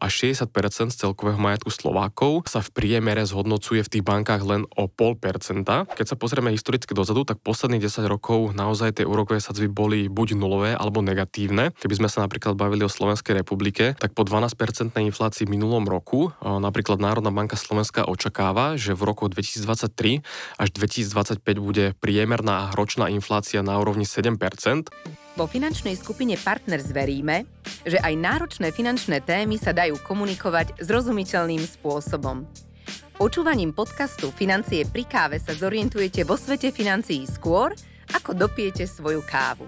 až 60% z celkového majetku Slovákov sa v priemere zhodnocuje v tých bankách len o 0,5%. Keď sa pozrieme historicky dozadu, tak posledných 10 rokov naozaj tie úrokové sadzby boli buď nulové alebo negatívne. Keby sme sa napríklad bavili o Slovenskej republike, tak po 12% inflácii v minulom roku napríklad Národná banka Slovenska očakáva, že v roku 2023 až 2025 bude priemerná ročná inflácia na úrovni 7%. Vo finančnej skupine Partners veríme, že aj náročné finančné témy sa dajú komunikovať zrozumiteľným spôsobom. Počúvaním podcastu Financie pri káve sa zorientujete vo svete financií skôr, ako dopijete svoju kávu.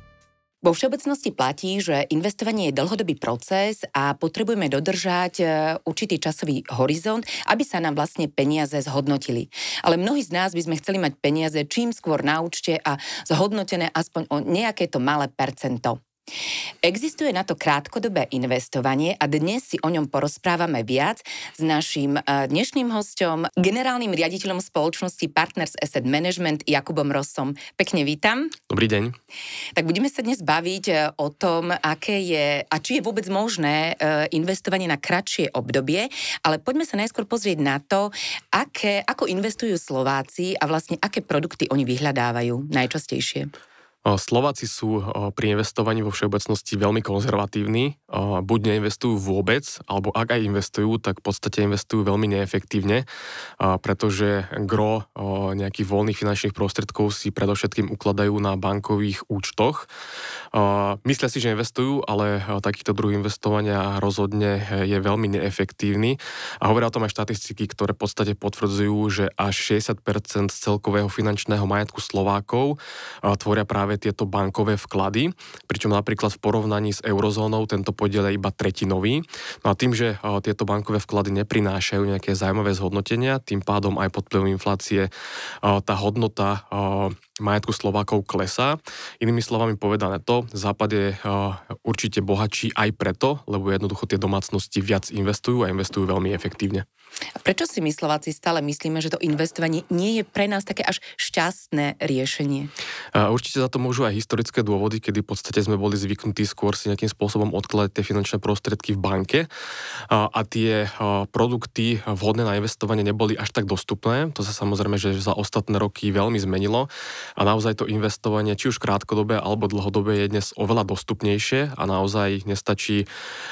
Vo všeobecnosti platí, že investovanie je dlhodobý proces a potrebujeme dodržať určitý časový horizont, aby sa nám vlastne peniaze zhodnotili. Ale mnohí z nás by sme chceli mať peniaze čím skôr na účte a zhodnotené aspoň o nejaké to malé percento. Existuje na to krátkodobé investovanie a dnes si o ňom porozprávame viac s naším dnešným hosťom, generálnym riaditeľom spoločnosti Partners Asset Management Jakubom Rossom. Pekne vítam. Dobrý deň. Tak budeme sa dnes baviť o tom, aké je a či je vôbec možné investovanie na kratšie obdobie, ale poďme sa najskôr pozrieť na to, ako investujú Slováci a vlastne aké produkty oni vyhľadávajú najčastejšie. Slováci sú pri investovaní vo všeobecnosti veľmi konzervatívni. Buď neinvestujú vôbec, alebo ak aj investujú, tak v podstate investujú veľmi neefektívne, pretože gro nejakých voľných finančných prostriedkov si predovšetkým ukladajú na bankových účtoch. Myslia si, že investujú, ale takýto druh investovania rozhodne je veľmi neefektívny. A hovoria o tom aj štatistiky, ktoré v podstate potvrdzujú, že až 60% z celkového finančného majetku Slovákov tvoria práve tieto bankové vklady, pričom napríklad v porovnaní s eurozónou tento podiel je iba tretinový. No a tým, že tieto bankové vklady neprinášajú nejaké zaujímavé zhodnotenia, tým pádom aj pod vplyvom inflácie tá hodnota majetku Slovákov klesá. Inými slovami povedané to, Západ je určite bohatší aj preto, lebo jednoducho tie domácnosti viac investujú a investujú veľmi efektívne. A prečo si my Slováci stále myslíme, že to investovanie nie je pre nás také až šťastné riešenie? Určite za to môžu aj historické dôvody, kedy v podstate sme boli zvyknutí skôr si nejakým spôsobom odkladať tie finančné prostriedky v banke a tie produkty vhodné na investovanie neboli až tak dostupné. To sa samozrejme, že za ostatné roky veľmi zmenilo a naozaj to investovanie, či už krátkodobé alebo dlhodobé, je dnes oveľa dostupnejšie a naozaj nestačí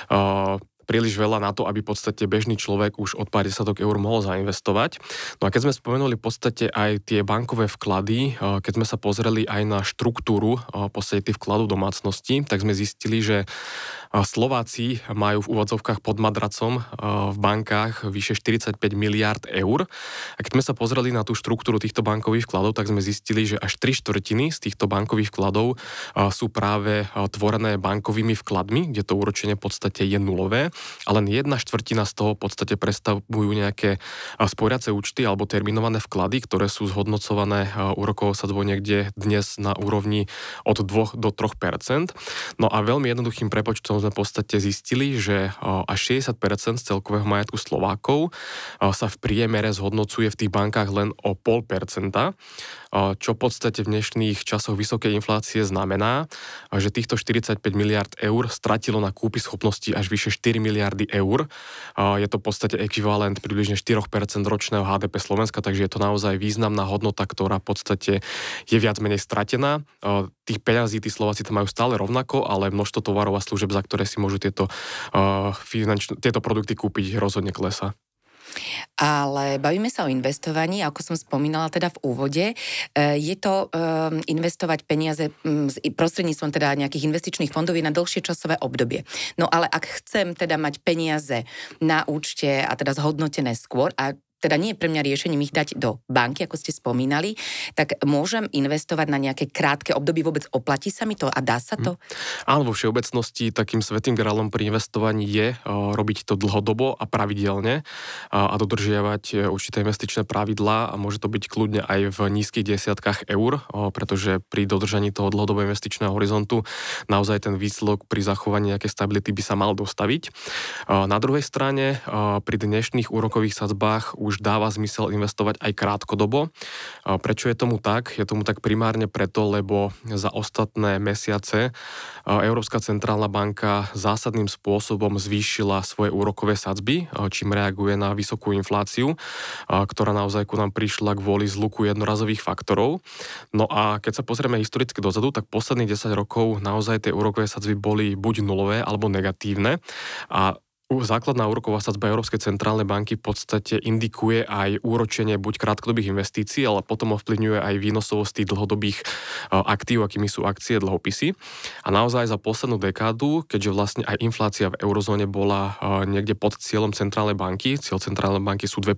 príliš veľa na to, aby v podstate bežný človek už od pár desiatok eur mohol zainvestovať. No a keď sme spomenuli v podstate aj tie bankové vklady, keď sme sa pozreli aj na štruktúru v podstate tých vkladov domácnosti, tak sme zistili, že Slováci majú v úvodzovkách pod madracom v bankách vyše 45 miliárd eur. A keď sme sa pozreli na tú štruktúru týchto bankových vkladov, tak sme zistili, že až 3/4 z týchto bankových vkladov sú práve tvorené bankovými vkladmi, kde to úročenie v podstate je nulové. A len 1/4 z toho v podstate predstavujú nejaké sporiace účty alebo terminované vklady, ktoré sú zhodnocované úrokovou sadzbou niekde dnes na úrovni od 2 do 3%. No a veľmi jednoduchým prepočtom sme v podstate zistili, že až 60% z celkového majetku Slovákov sa v priemere zhodnocuje v tých bankách len o 0,5%, čo v podstate v dnešných časoch vysokej inflácie znamená, že týchto 45 miliard eur stratilo na kúpy schopnosti až vyše 4 miliardy eur. Je to v podstate ekvivalent približne 4% ročného HDP Slovenska, takže je to naozaj významná hodnota, ktorá v podstate je viac menej stratená. Tých peňazí, tí Slováci to majú stále rovnako, ale množstvo tovarov a služeb, za ktoré si môžu tieto produkty kúpiť, rozhodne klesá. Ale bavíme sa o investovaní, ako som spomínala teda v úvode. Je to investovať peniaze prostredníctvom teda nejakých investičných fondov na dlhšie časové obdobie. No ale ak chcem teda mať peniaze na účte a teda zhodnotené skôr a teda nie je pre mňa riešením ich dať do banky, ako ste spomínali, tak môžem investovať na nejaké krátke obdobie, vôbec oplatí sa mi to a dá sa to? Áno, vo všeobecnosti takým svätým grálom pri investovaní je robiť to dlhodobo a pravidelne a dodržiavať určité investičné pravidlá a môže to byť kľudne aj v nízkych desiatkách eur, pretože pri dodržaní toho dlhodobého investičného horizontu naozaj ten výsledok pri zachovaní nejakej stability by sa mal dostaviť. Na druhej strane pri dnešných úrokových sadzbách už dáva zmysel investovať aj krátkodobo. Prečo je tomu tak? Je tomu tak primárne preto, lebo za ostatné mesiace Európska centrálna banka zásadným spôsobom zvýšila svoje úrokové sadzby, čím reaguje na vysokú infláciu, ktorá naozaj ku nám prišla kvôli zluku jednorazových faktorov. No a keď sa pozrieme historicky dozadu, tak posledných 10 rokov naozaj tie úrokové sadzby boli buď nulové alebo negatívne a základná úroková sadzba Európskej centrálnej banky v podstate indikuje aj úročenie buď krátkodobých investícií, ale potom ovplyvňuje aj výnosovosť tých dlhodobých aktív, akými sú akcie, dlhopisy. A naozaj za poslednú dekádu, keďže vlastne aj inflácia v eurozóne bola niekde pod cieľom centrálnej banky, cieľ centrálnej banky sú 2%,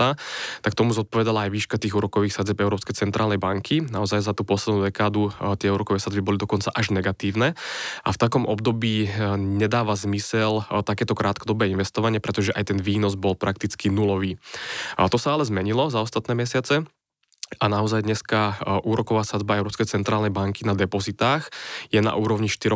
tak tomu zodpovedala aj výška tých úrokových sadzieb Európskej centrálnej banky. Naozaj za tú poslednú dekádu tie úrokové sadzby boli dokonca až negatívne. A v takom období nedáva zmysel takéto krátkodobé investovanie, pretože aj ten výnos bol prakticky nulový. A to sa ale zmenilo za ostatné mesiace. A naozaj dneska úroková sadzba Európskej centrálnej banky na depozitách je na úrovni 4%.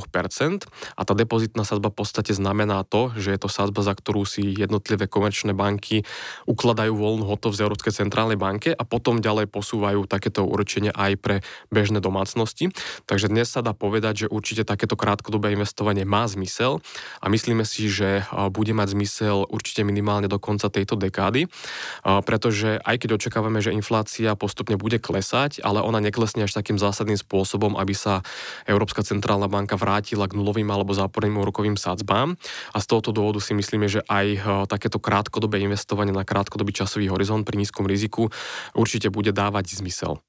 A tá depozitná sadzba v podstate znamená to, že je to sadzba, za ktorú si jednotlivé komerčné banky ukladajú voľnú hotovosť z Európskej centrálnej banke a potom ďalej posúvajú takéto úročenie aj pre bežné domácnosti. Takže dnes sa dá povedať, že určite takéto krátkodobé investovanie má zmysel a myslíme si, že bude mať zmysel určite minimálne do konca tejto dekády, pretože aj keď očakávame, že inflácia postupne bude klesať, ale ona neklesne až takým zásadným spôsobom, aby sa Európska centrálna banka vrátila k nulovým alebo záporným úrokovým sadzbám. A z tohoto dôvodu si myslíme, že aj takéto krátkodobé investovanie na krátkodobý časový horizont pri nízkom riziku určite bude dávať zmysel.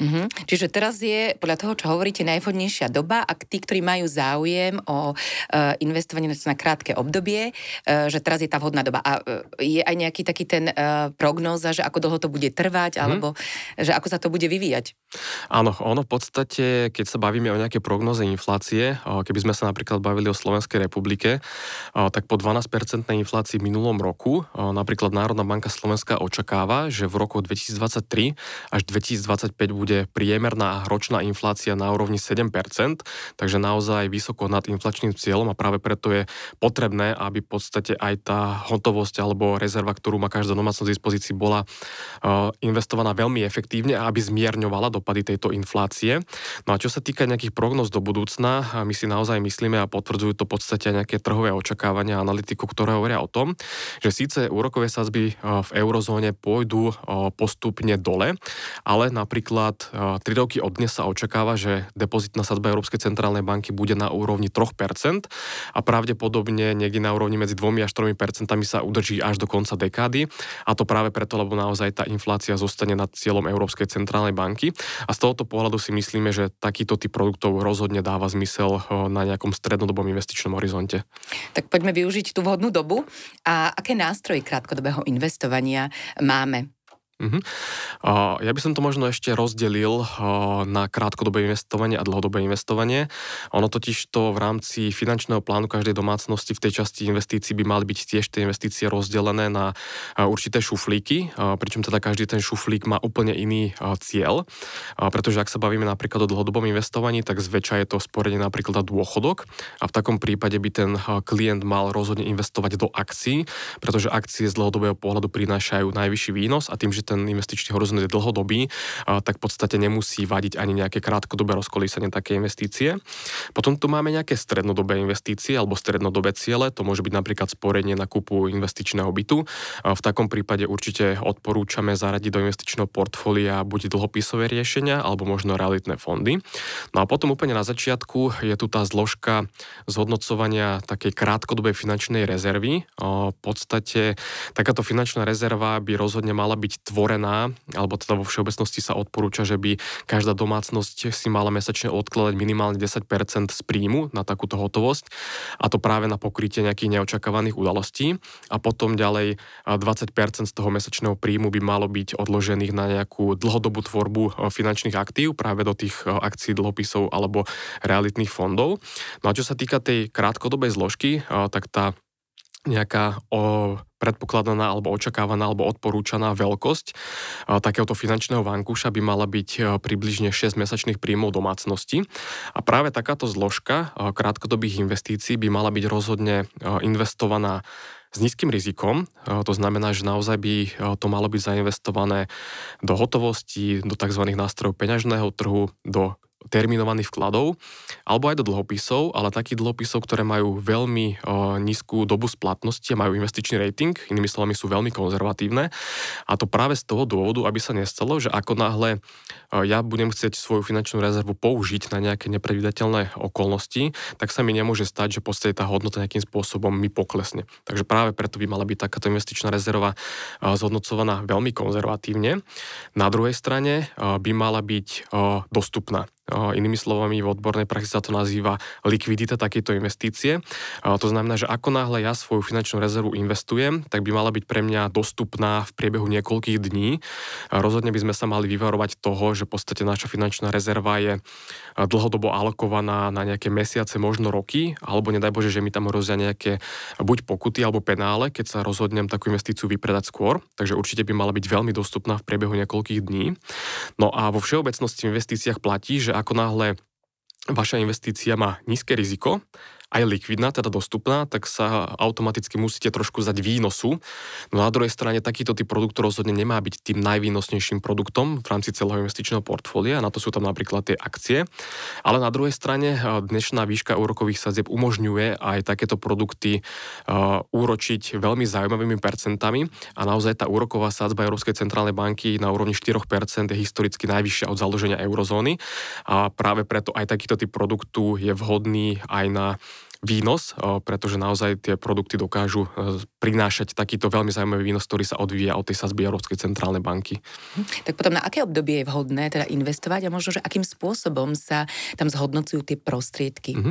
Čiže teraz je, podľa toho, čo hovoríte, najvhodnejšia doba a tí, ktorí majú záujem o investovanie na krátke obdobie, že teraz je tá vhodná doba. A je aj nejaký taký ten prognóza, že ako dlho to bude trvať, alebo že ako sa to bude vyvíjať? Áno, ono v podstate, keď sa bavíme o nejaké prognóze inflácie, keby sme sa napríklad bavili o Slovenskej republike, tak po 12% inflácii v minulom roku napríklad Národná banka Slovenska očakáva, že v roku 2023 až 2025 bude priemerná ročná inflácia na úrovni 7%, takže naozaj vysoko nad inflačným cieľom a práve preto je potrebné, aby v podstate aj tá hotovosť alebo rezerva, ktorú má každá domácnosť v dispozícii, bola investovaná veľmi efektívne a aby zmierňovala dopady tejto inflácie. No a čo sa týka nejakých prognóz do budúcna, my si naozaj myslíme a potvrdzujú to v podstate nejaké trhové očakávania analytikov, ktoré hovoria o tom, že síce úrokové sadzby v eurozóne pôjdu postupne dole, ale napríklad 3 roky od dnes sa očakáva, že depozitná sadzba Európskej centrálnej banky bude na úrovni 3% a pravdepodobne niekde na úrovni medzi 2 až 3% sa udrží až do konca dekády. A to práve preto, lebo naozaj tá inflácia zostane nad cieľom Európskej centrálnej banky. A z tohoto pohľadu si myslíme, že takýto typ produktov rozhodne dáva zmysel na nejakom strednodobom investičnom horizonte. Tak poďme využiť tú vhodnú dobu. A aké nástroje krátkodobého investovania máme? Ja by som to možno ešte rozdelil na krátkodobé investovanie a dlhodobé investovanie. Ono totiž to v rámci finančného plánu každej domácnosti v tej časti investícií by mali byť tiež tie investície rozdelené na určité šuflíky, pričom teda každý ten šuflík má úplne iný cieľ, pretože ak sa bavíme napríklad o dlhodobom investovaní, tak zväčša je to sporenie napríklad na dôchodok a v takom prípade by ten klient mal rozhodne investovať do akcií, pretože akcie z dlhodobého pohľadu prinášajú najvyšší výnos a tým, že ten investičný horizont je dlhodobý, tak v podstate nemusí vadiť ani nejaké krátkodobé rozkolísanie také investície. Potom tu máme nejaké strednodobé investície alebo strednodobé ciele, to môže byť napríklad sporenie na kúpu investičného bytu. V takom prípade určite odporúčame zaradiť do investičného portfólia buď dlhopisové riešenia alebo možno realitné fondy. No a potom úplne na začiatku je tu tá zložka zhodnocovania takej krátkodobej finančnej rezervy. V podstate takáto finančná rezerva by rozhodne mala byť tvorená, alebo teda vo všeobecnosti sa odporúča, že by každá domácnosť si mala mesačne odkladať minimálne 10% z príjmu na takúto hotovosť, a to práve na pokrytie nejakých neočakávaných udalostí. A potom ďalej 20% z toho mesačného príjmu by malo byť odložených na nejakú dlhodobú tvorbu finančných aktív, práve do tých akcií, dlhopisov alebo realitných fondov. No a čo sa týka tej krátkodobej zložky, tak tá nejaká predpokladaná alebo očakávaná alebo odporúčaná veľkosť takéhoto finančného vankúša by mala byť približne 6 mesačných príjmov domácnosti. A práve takáto zložka krátkodobých investícií by mala byť rozhodne investovaná s nízkym rizikom. To znamená, že naozaj by to malo byť zainvestované do hotovosti, do tzv. Nástrojov peňažného trhu, do terminovaných vkladov, alebo aj do dlhopisov, ale takých dlhopisov, ktoré majú veľmi nízku dobu splatnosti a majú investičný rating, inými slovami sú veľmi konzervatívne. A to práve z toho dôvodu, aby sa nestalo, že ako náhle ja budem chcieť svoju finančnú rezervu použiť na nejaké nepredvídateľné okolnosti, tak sa mi nemôže stať, že v podstate tá hodnota nejakým spôsobom mi poklesne. Takže práve preto by mala byť takáto investičná rezerva zhodnocovaná veľmi konzervatívne. Na druhej strane by mala byť dostupná. Inými slovami, v odbornej praxi sa to nazýva likvidita takejto investície. To znamená, že ako náhle ja svoju finančnú rezervu investujem, tak by mala byť pre mňa dostupná v priebehu niekoľkých dní. Rozhodne by sme sa mali vyvarovať toho, že v podstate naša finančná rezerva je dlhodobo alokovaná na nejaké mesiace, možno roky, alebo nedaj Bože, že mi tam hrozia nejaké buď pokuty alebo penále, keď sa rozhodnem takú investíciu vypredať skôr. Takže určite by mala byť veľmi dostupná v priebehu niekoľkých dní. No a vo všeobecnosti v investíciách platí, že ako náhle vaša investícia má nízke riziko, aj likvidná, teda dostupná, tak sa automaticky musíte trošku zdať výnosu. No na druhej strane takýto typ produktu rozhodne nemá byť tým najvýnosnejším produktom v rámci celého investičného portfólia, na to sú tam napríklad tie akcie. Ale na druhej strane dnešná výška úrokových sadzieb umožňuje aj takéto produkty úročiť veľmi zaujímavými percentami a naozaj tá úroková sadzba Európskej centrálnej banky na úrovni 4% je historicky najvyššia od založenia eurozóny a práve preto aj takýto typ produktu je vhodný aj na výnos, pretože naozaj tie produkty dokážu prinášať takýto veľmi zaujímavý výnos, ktorý sa odvíja od tej sadzby Európskej centrálnej banky. Tak potom na aké obdobie je vhodné teda investovať a možno, že akým spôsobom sa tam zhodnocujú tie prostriedky?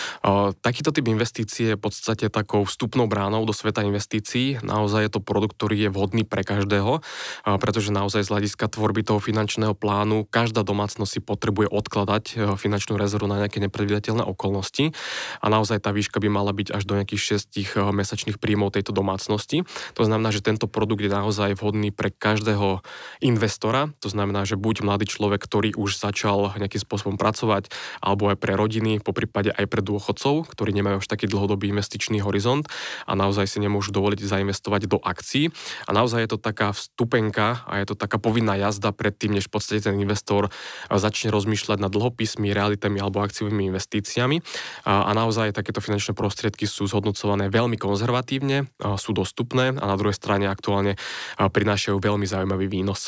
Takýto typ investície je v podstate takou vstupnou bránou do sveta investícií. Naozaj je to produkt, ktorý je vhodný pre každého, pretože naozaj z hľadiska tvorby toho finančného plánu každá domácnosť si potrebuje odkladať finančnú rezervu na nejaké nepredvídateľné okolnosti a naozaj tá výška by mala byť až do nejakých 6 mesačných príjmov tejto domácnosti. To znamená, že tento produkt je naozaj vhodný pre každého investora. To znamená, že buď mladý človek, ktorý už začal nejakým spôsobom pracovať, alebo aj pre rodiny, poprípade aj pre dôchodcov, ktorí nemajú už taký dlhodobý investičný horizont a naozaj si nemôžu dovoliť zainvestovať do akcií. A naozaj je to taká vstupenka a je to taká povinná jazda predtým, než v podstate ten investor začne rozmýšľať nad dlhopismi, realitami alebo akciovými investíciami. A naozaj takéto finančné prostriedky sú zhodnocované veľmi konzervatívne, sú dostupné a na druhej strane aktuálne prinášajú veľmi zaujímavý výnos.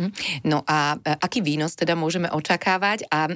No a aký výnos teda môžeme očakávať a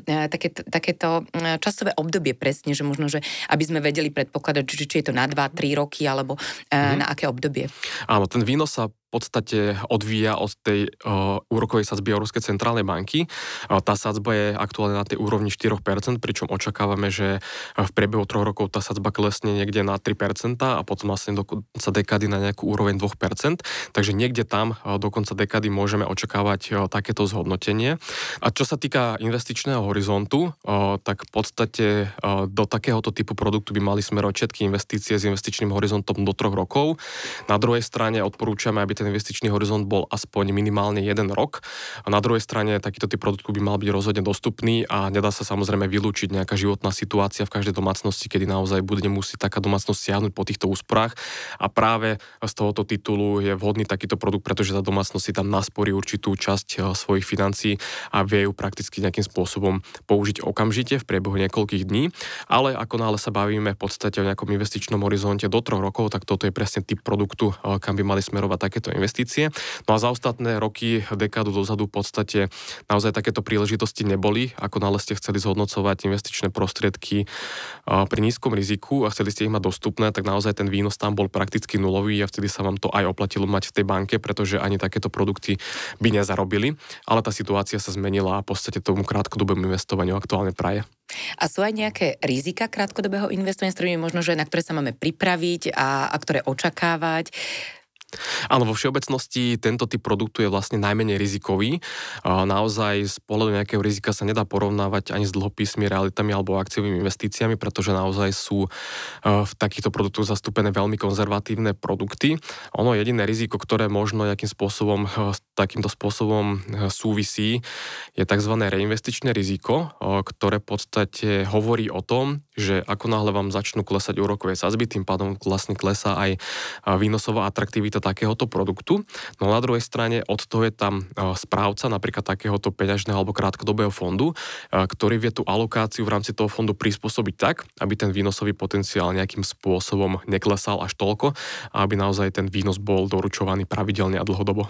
takéto časové obdobie presne, že možno, že aby sme vedeli predpokladať, či je to na 2-3 roky alebo na aké obdobie? Áno, ten výnos sa v podstate odvíja od tej úrokovej sadzby Európskej centrálnej banky. Tá sadzba je aktuálne na tej úrovni 4%, pričom očakávame, že v priebehu 3 rokov tá sadzba klesne niekde na 3% a potom vlastne do konca dekády na nejakú úroveň 2%. Takže niekde tam do konca dekády môžeme očakávať takéto zhodnotenie. A čo sa týka investičného horizontu, tak v podstate do takéhoto typu produktu by mali smerovať všetky investície s investičným horizontom do 3 rokov. Na druhej strane odporúčame, aby ten investičný horizont bol aspoň minimálne 1 rok. A na druhej strane takýto typ produktu by mal byť rozhodne dostupný a nedá sa samozrejme vylúčiť nejaká životná situácia v každej domácnosti, kedy naozaj bude musieť taká domácnosť siahnuť po týchto úsporách. A práve z tohoto titulu je vhodný takýto produkt, pretože tá domácnosť si tam nasporí určitú časť svojich financií a vie ju prakticky nejakým spôsobom použiť okamžite v priebehu niekoľkých dní. Ale ako náhle sa bavíme v podstate o nejakom investičnom horizonte do 3 rokov, tak toto je presne typ produktu, kam by mali smerovať takéto investície. No a za ostatné roky, dekádu dozadu v podstate naozaj takéto príležitosti neboli. Ako náhle ste chceli zhodnocovať investičné prostriedky pri nízkom riziku a chceli ste ich mať dostupné, tak naozaj ten výnos tam bol prakticky nulový a vtedy sa vám to aj oplatilo mať v tej banke, pretože ani takéto produkty by nezarobili. Ale tá situácia sa zmenila a v podstate tomu krátkodobému investovaniu aktuálne praje. A sú aj nejaké rizika krátkodobého investovania, s ktorými možno, že na ktoré sa máme pripraviť a ktoré očakávať? Áno, vo všeobecnosti tento typ produktu je vlastne najmenej rizikový. Naozaj z pohľadu nejakého rizika sa nedá porovnávať ani s dlhopismi, realitami alebo akciovými investíciami, pretože naozaj sú v takýchto produktoch zastúpené veľmi konzervatívne produkty. Ono jediné riziko, ktoré možno nejakým spôsobom takýmto spôsobom súvisí, je tzv. Reinvestičné riziko, ktoré v podstate hovorí o tom, že ako náhle vám začnú klesať úrokové sadzby, tým pádom vlastne klesá aj výnosová atraktivita takéhoto produktu. No na druhej strane od toho je tam správca napríklad takéhoto peňažného alebo krátkodobého fondu, ktorý vie tú alokáciu v rámci toho fondu prispôsobiť tak, aby ten výnosový potenciál nejakým spôsobom neklesal až toľko a aby naozaj ten výnos bol doručovaný pravidelne a dlhodobo.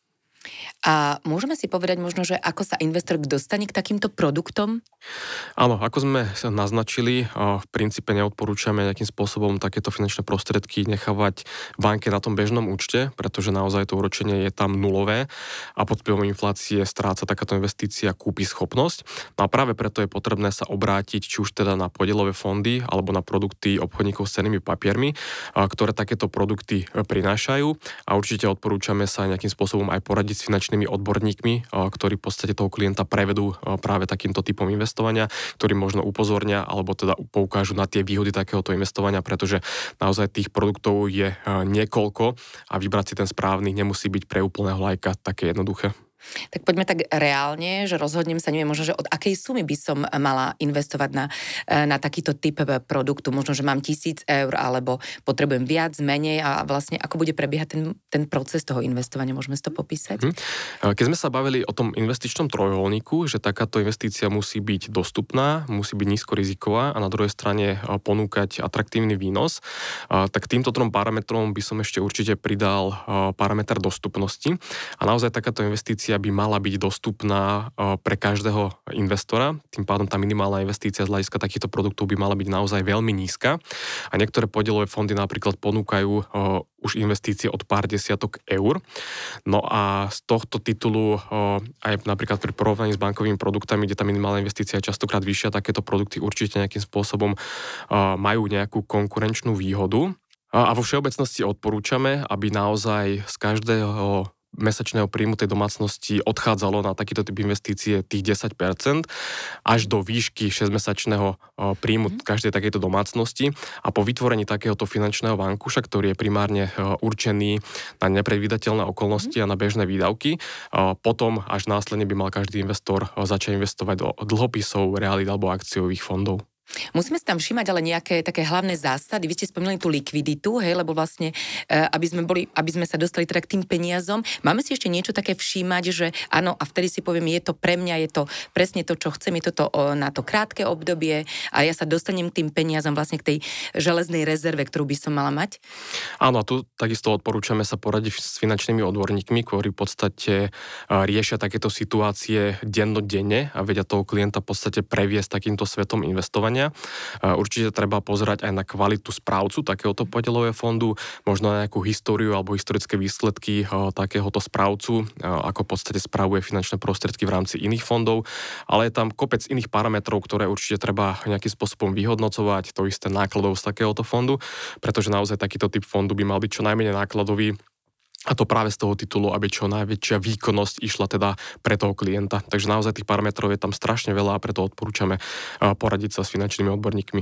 A môžeme si povedať možno, že ako sa investor dostane k takýmto produktom? Áno, ako sme sa naznačili, v princípe neodporúčame nejakým spôsobom takéto finančné prostriedky nechávať v banke na tom bežnom účte, pretože naozaj to úročenie je tam nulové a pod vplyvom inflácie stráca takáto investícia kúpyschopnosť. No a práve preto je potrebné sa obrátiť či už teda na podielové fondy alebo na produkty obchodníkov s cennými papiermi, ktoré takéto produkty prinášajú a určite odporúčame sa nejakým spôsobom aj poradiť s finančnými odborníkmi, ktorí v podstate toho klienta prevedú práve takýmto typom investovania, ktorí možno upozornia alebo teda poukážu na tie výhody takéhoto investovania, pretože naozaj tých produktov je niekoľko a vybrať si ten správny nemusí byť pre úplného laika také jednoduché. Tak poďme tak reálne, že rozhodnem sa, neviem, možno, že od akej sumy by som mala investovať na takýto typ produktu. Možno, že mám 1,000 eur, alebo potrebujem viac, menej a vlastne ako bude prebiehať ten proces toho investovania. Môžeme si to popísať? Keď sme sa bavili o tom investičnom trojuholníku, že takáto investícia musí byť dostupná, musí byť nízkoriziková a na druhej strane ponúkať atraktívny výnos, tak týmto trom parametrom by som ešte určite pridal parameter dostupnosti. A naozaj takáto investícia by mala byť dostupná pre každého investora. Tým pádom tá minimálna investícia z hľadiska takýchto produktov by mala byť naozaj veľmi nízka. A niektoré podielové fondy napríklad ponúkajú už investície od pár desiatok eur. No a z tohto titulu aj napríklad pri porovnaní s bankovými produktami, kde tá minimálna investícia je častokrát vyššia, takéto produkty určite nejakým spôsobom majú nejakú konkurenčnú výhodu. A vo všeobecnosti odporúčame, aby naozaj z každého mesačného príjmu tej domácnosti odchádzalo na takýto typ investície tých 10% až do výšky 6-mesačného príjmu každej takejto domácnosti a po vytvorení takéhoto finančného vankúša, ktorý je primárne určený na nepredvídateľné okolnosti a na bežné výdavky, potom až následne by mal každý investor začať investovať do dlhopisov, realít alebo akciových fondov. Musíme si tam všímať ale nejaké také hlavné zásady. Vy ste spomínali tú likviditu, hej, lebo vlastne, aby sme sa dostali teda k tým peniazom. Máme si ešte niečo také všímať, že áno, a vtedy si poviem, je to pre mňa, je to presne to, čo chcem, je toto na to krátke obdobie a ja sa dostanem k tým peniazom vlastne k tej železnej rezerve, ktorú by som mala mať? Áno, a tu takisto odporúčame sa poradiť s finančnými odborníkmi, ktorí v podstate riešia takéto situácie dennodenne a vedia toho klienta v podstate previesť takýmto svetom investovania. Určite treba pozerať aj na kvalitu správcu takéhoto podielového fondu, možno na nejakú históriu alebo historické výsledky takéhoto správcu, ako v podstate spravuje finančné prostriedky v rámci iných fondov, ale je tam kopec iných parametrov, ktoré určite treba nejakým spôsobom vyhodnocovať, to isté nákladov z takéhoto fondu, pretože naozaj takýto typ fondu by mal byť čo najmenej nákladový. A to práve z toho titulu, aby čo najväčšia výkonnosť išla teda pre toho klienta. Takže naozaj tých parametrov je tam strašne veľa a preto odporúčame poradiť sa s finančnými odborníkmi.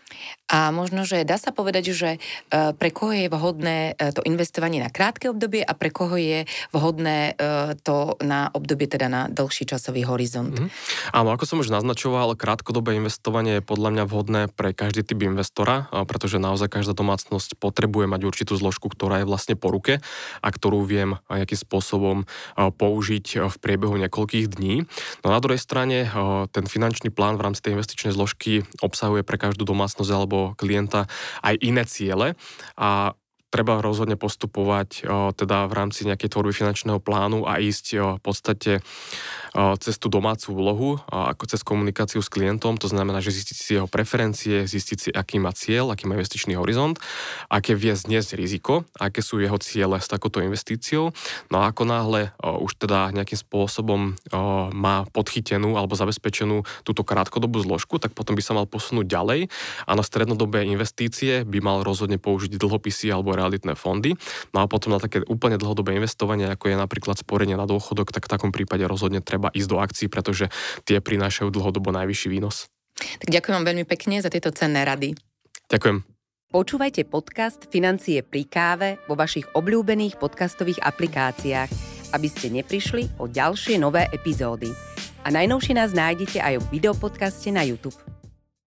A možno, že dá sa povedať, že pre koho je vhodné to investovanie na krátke obdobie a pre koho je vhodné to na obdobie, teda na dlhší časový horizont. Áno, ako som už naznačoval, krátkodobé investovanie je podľa mňa vhodné pre každý typ investora, pretože naozaj každá domácnosť potrebuje mať určitú zložku, ktorá je vlastne po ruke a ktorú viem nejakým spôsobom použiť v priebehu niekoľkých dní. No na druhej strane ten finančný plán v rámci tej investičnej zložky obsahuje pre každú domácnosť alebo klienta aj iné ciele a treba rozhodne postupovať teda v rámci nejakej tvorby finančného plánu a ísť v podstate cez tú domácu úlohu, ako cez komunikáciu s klientom, to znamená, že zistiť si jeho preferencie, zistiť si, aký má cieľ, aký má investičný horizont, aké vie zniesť riziko, aké sú jeho ciele s takouto investíciou. No a ako náhle už teda nejakým spôsobom má podchytenú alebo zabezpečenú túto krátkodobú zložku, tak potom by sa mal posunúť ďalej a na strednodobé investície by mal rozhodne použiť dlhopisy alebo realitné fondy. No a potom na také úplne dlhodobé investovanie, ako je napríklad sporenie na dôchodok, tak v takom prípade rozhodne treba ísť do akcií, pretože tie prinášajú dlhodobo najvyšší výnos. Tak ďakujem vám veľmi pekne za tieto cenné rady. Ďakujem. Počúvajte podcast Financie pri káve vo vašich obľúbených podcastových aplikáciách, aby ste neprišli o ďalšie nové epizódy. A najnovšie nás nájdete aj v videopodcaste na YouTube.